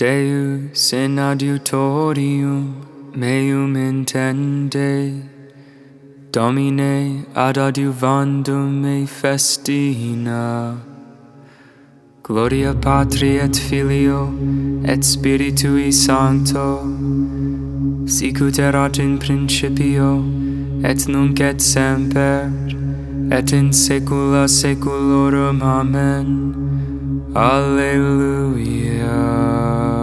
Deus in adiutorium meum intende, Domine ad adiuvandum me festina. Gloria Patri et Filio et Spiritui Sancto, sicut erat in principio et nunc et semper et in saecula saeculorum. Amen. Alleluia.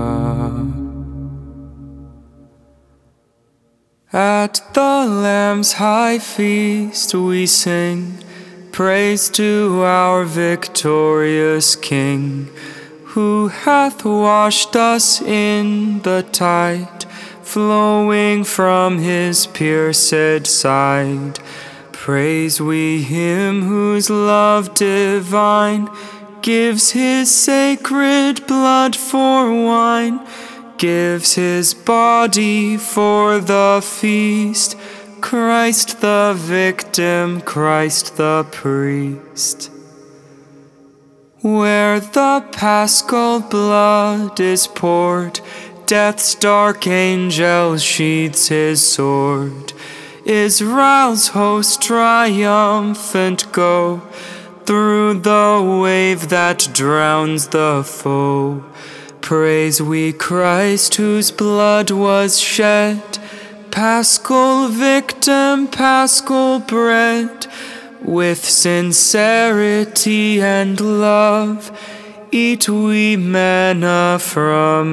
At the Lamb's high feast we sing praise to our victorious King, who hath washed us in the tide flowing from his pierced side. Praise we him whose love divine gives his sacred blood for wine, gives his body for the feast, Christ the victim, Christ the priest. Where the paschal blood is poured, death's dark angel sheathes his sword. Israel's host triumphant go through the wave that drowns the foe. Praise we Christ whose blood was shed, paschal victim, paschal bread. With sincerity and love eat we manna from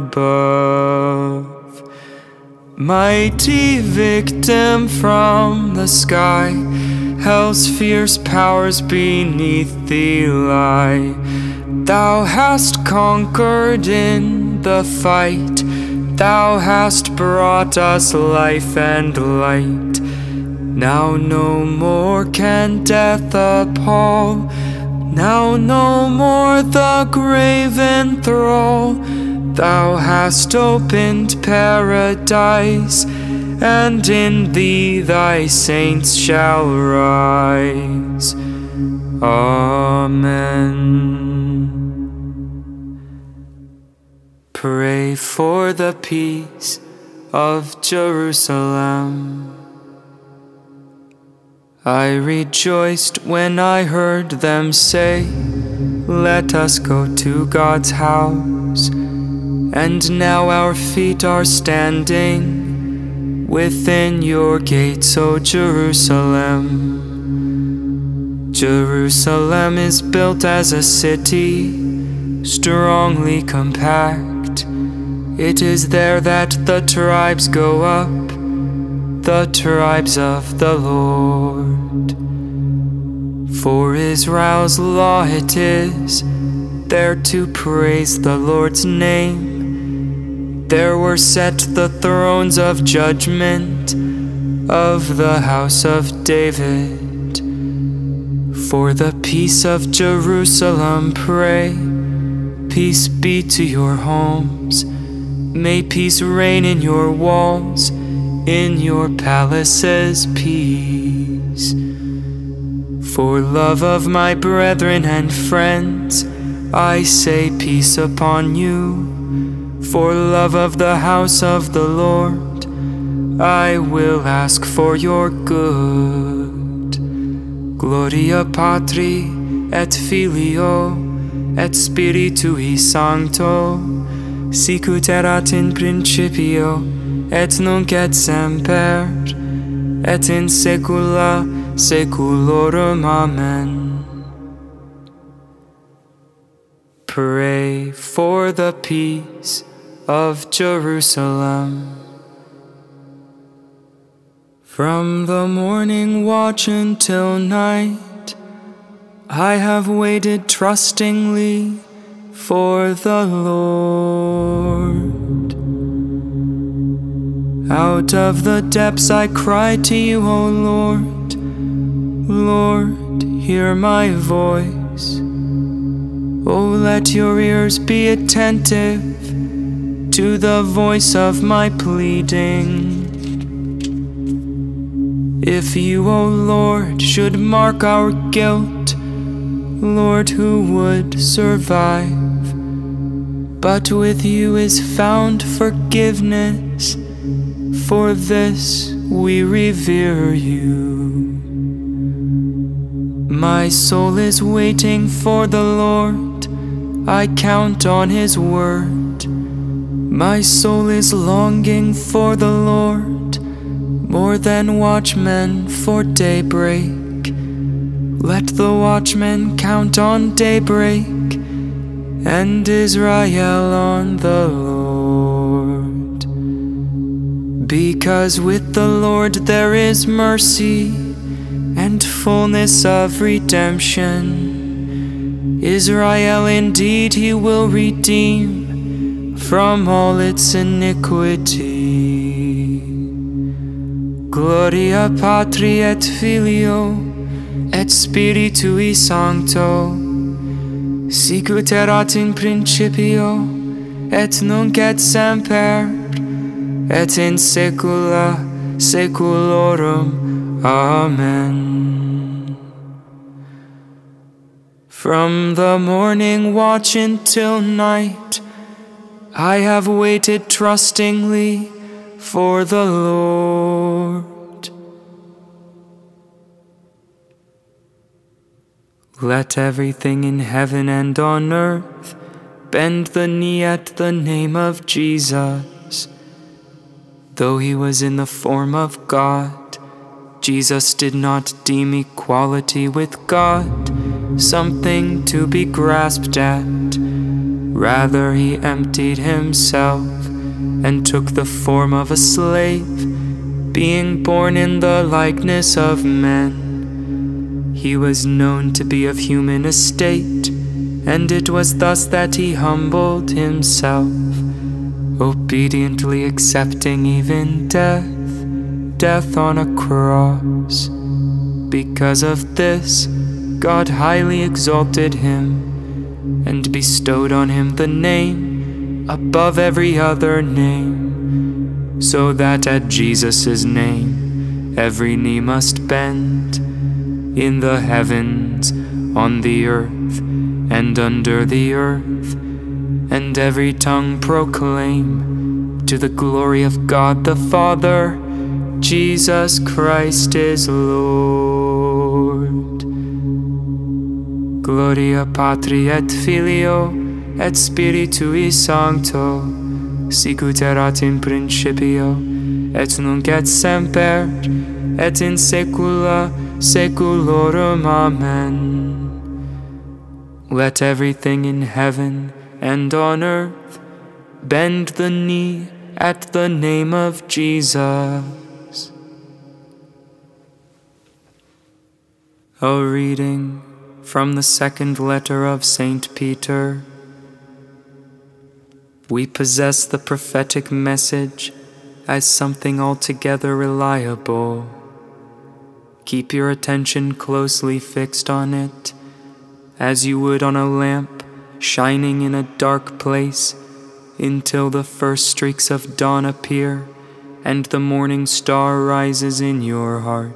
above. Mighty victim from the sky, hell's fierce powers beneath thee lie. Thou hast conquered in the fight, thou hast brought us life and light. Now no more can death appall, now no more the grave enthrall. Thou hast opened paradise, and in thee thy saints shall rise. Amen. Pray for the peace of Jerusalem. I rejoiced when I heard them say, let us go to God's house. And now our feet are standing within your gates, O Jerusalem. Jerusalem is built as a city, strongly compact. It is there that the tribes go up, the tribes of the Lord. For Israel's law it is, there to praise the Lord's name. There were set the thrones of judgment of the house of David. For the peace of Jerusalem pray, peace be to your homes. May peace reign in your walls, in your palaces peace. For love of my brethren and friends, I say peace upon you. For love of the house of the Lord, I will ask for your good. Gloria Patri et Filio et Spiritui Sancto, sicut erat in principio et nunc et semper et in saecula saeculorum. Amen. Pray for the peace of Jerusalem. From the morning watch until night, I have waited trustingly for the Lord. Out of the depths I cry to you, O Lord. Lord, hear my voice. Oh, let your ears be attentive to the voice of my pleading. If you, O Lord, should mark our guilt, Lord, who would survive? but with you is found forgiveness. For this we revere you. My soul is waiting for the Lord, I count on His word. My soul is longing for the Lord, more than watchmen for daybreak. Let the watchmen count on daybreak, and Israel on the Lord. Because with the Lord there is mercy, and fullness of redemption. Israel indeed He will redeem from all its iniquity. Gloria Patri et Filio et Spiritui Sancto, sicut erat in principio et nunc et semper et in saecula saeculorum. Amen. From the morning watch until night, I have waited trustingly for the Lord. Let everything in heaven and on earth bend the knee at the name of Jesus. Though He was in the form of God, Jesus did not deem equality with God something to be grasped at. Rather, He emptied Himself and took the form of a slave, being born in the likeness of men. He was known to be of human estate, and it was thus that He humbled Himself, obediently accepting even death on a cross. Because of this, God highly exalted Him and bestowed on Him the name above every other name, so that at Jesus' name every knee must bend, in the heavens, on the earth, and under the earth, and every tongue proclaim to the glory of God the Father, Jesus Christ is Lord. Gloria Patri et Filio et Spiritui Sancto, sicut erat in principio et nunc et semper et in saecula saeculorum. Amen. Let everything in heaven and on earth bend the knee at the name of Jesus. A reading from the second letter of St. Peter. We possess the prophetic message as something altogether reliable. Keep your attention closely fixed on it, as you would on a lamp shining in a dark place, until the first streaks of dawn appear and the morning star rises in your hearts.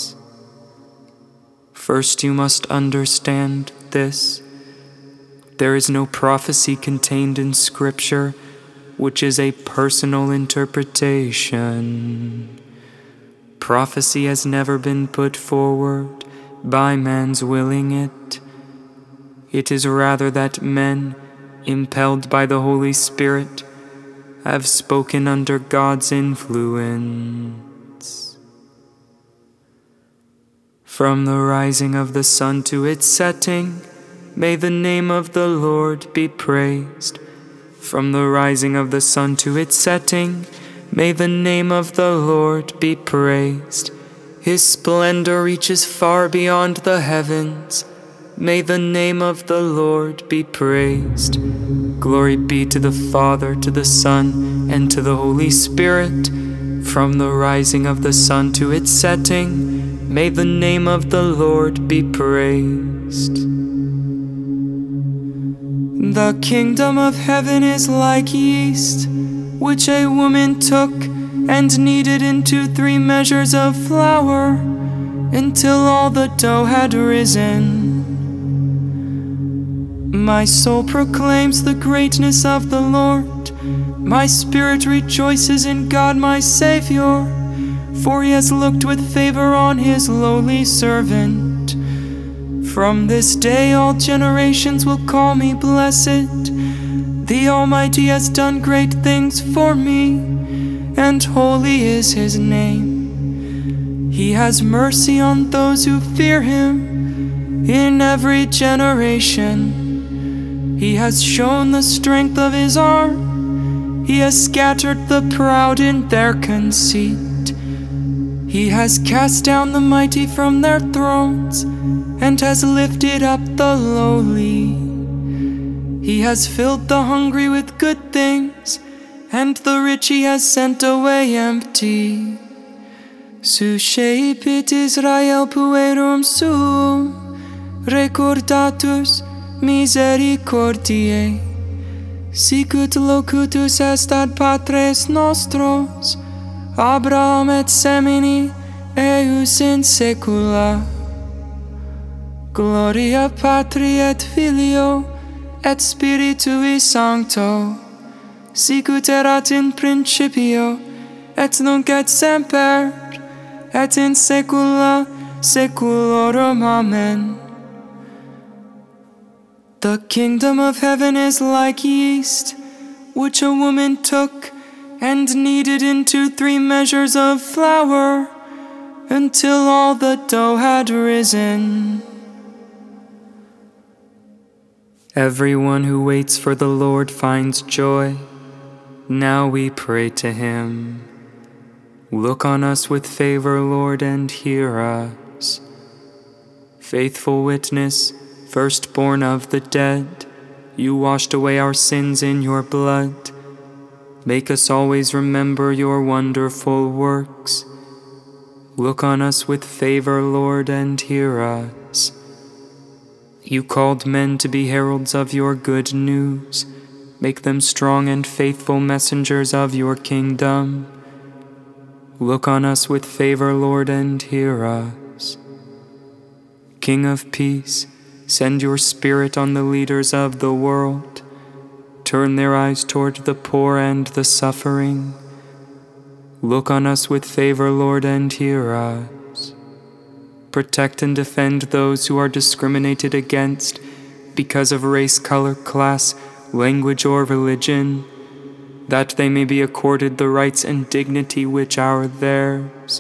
First, you must understand this. There is no prophecy contained in Scripture which is a personal interpretation. Prophecy has never been put forward by man's willing it. It is rather that men, impelled by the Holy Spirit, have spoken under God's influence. From the rising of the sun to its setting, may the name of the Lord be praised. From the rising of the sun to its setting, may the name of the Lord be praised. His splendor reaches far beyond the heavens. May the name of the Lord be praised. Glory be to the Father, to the Son, and to the Holy Spirit. From the rising of the sun to its setting, may the name of the Lord be praised. The kingdom of heaven is like yeast, which a woman took and kneaded into 3 measures of flour, until all the dough had risen. My soul proclaims the greatness of the Lord. My spirit rejoices in God my Savior, for he has looked with favor on his lowly servant. From this day all generations will call me blessed. The Almighty has done great things for me, and holy is his name. He has mercy on those who fear him in every generation. He has shown the strength of his arm. He has scattered the proud in their conceit. He has cast down the mighty from their thrones and has lifted up the lowly. He has filled the hungry with good things, and the rich he has sent away empty. Suscepit Israel puerum suum, recordatus misericordiae, sicut locutus est ad patres nostros, Abraham et semini eius in saecula. Gloria Patri et Filio et Spiritui Sancto, sicut erat in principio, et nunc et semper, et in saecula saeculorum. Amen. The kingdom of heaven is like yeast, which a woman took and kneaded into 3 measures of flour, until all the dough had risen. Everyone who waits for the Lord finds joy. Now we pray to him. Look on us with favor, Lord, and hear us. Faithful witness, firstborn of the dead, you washed away our sins in your blood. Make us always remember your wonderful works. Look on us with favor, Lord, and hear us. You called men to be heralds of your good news. Make them strong and faithful messengers of your kingdom. Look on us with favor, Lord, and hear us. King of peace, send your Spirit on the leaders of the world. Turn their eyes toward the poor and the suffering. Look on us with favor, Lord, and hear us. Protect and defend those who are discriminated against because of race, color, class, language, or religion, that they may be accorded the rights and dignity which are theirs.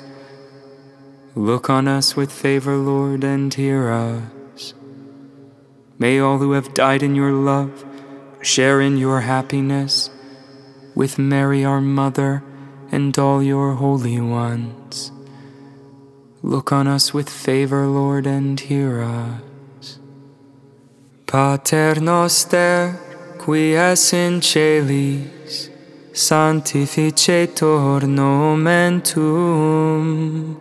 Look on us with favor, Lord, and hear us. May all who have died in your love share in your happiness, with Mary our Mother and all your holy ones. Look on us with favor, Lord, and hear us. Pater noster, qui es in celis, sanctificetur nomen tuum,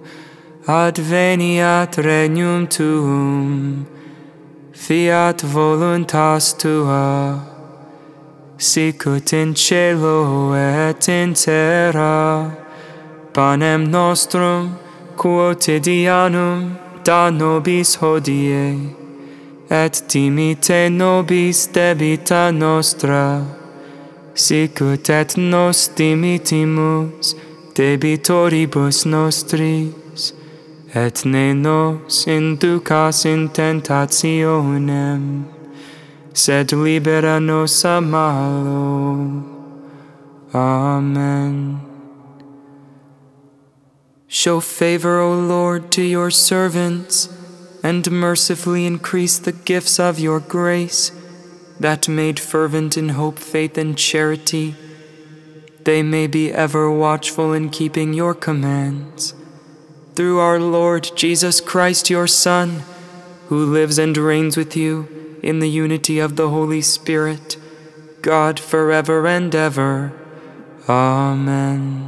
adveniat regnum tuum, fiat voluntas tua, sicut in cielo et in terra. Panem nostrum quotidianum da nobis hodie, et dimite nobis debita nostra, sicut et nos dimitimus debitoribus nostris, et ne nos inducas in tentationem, sed libera nos a malo. Amen. Show favor, O Lord, to your servants, and mercifully increase the gifts of your grace, that made fervent in hope, faith, and charity, they may be ever watchful in keeping your commands. Through our Lord Jesus Christ, your Son, who lives and reigns with you in the unity of the Holy Spirit, God forever and ever. Amen.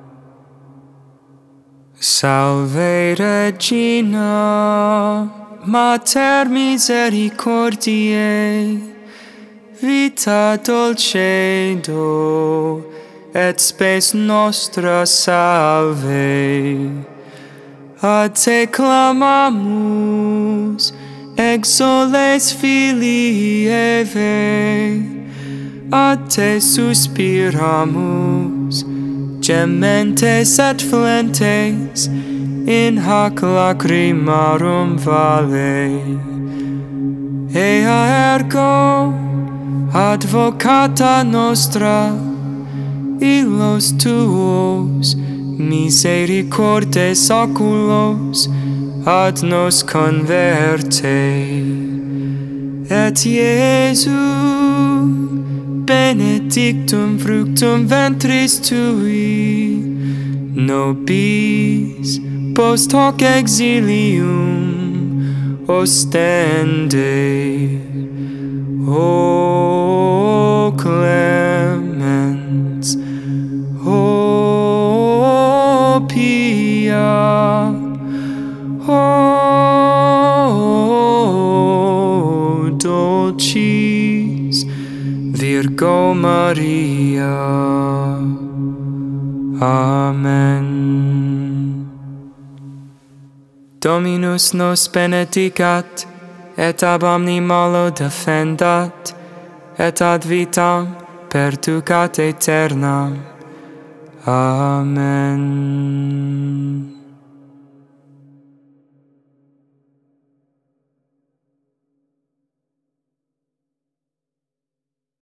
Salve Regina, Mater misericordiae, vita dulcedo, et spes nostra salve. A te clamamus, exoles filii Eve, a te suspiramus, gementes et flentes, in hac lacrimarum vale. Ea ergo, advocata nostra, illos tuos, misericordes oculos, ad nos converte. Et Iesu, benedictum fructum ventris tui, nobis post hoc exilium ostende. O clemens, O pia, O dulcis Virgo Maria. Amen. Dominus nos benedicat, et ab omni malo defendat, et ad vitam perducat aeternam. Amen.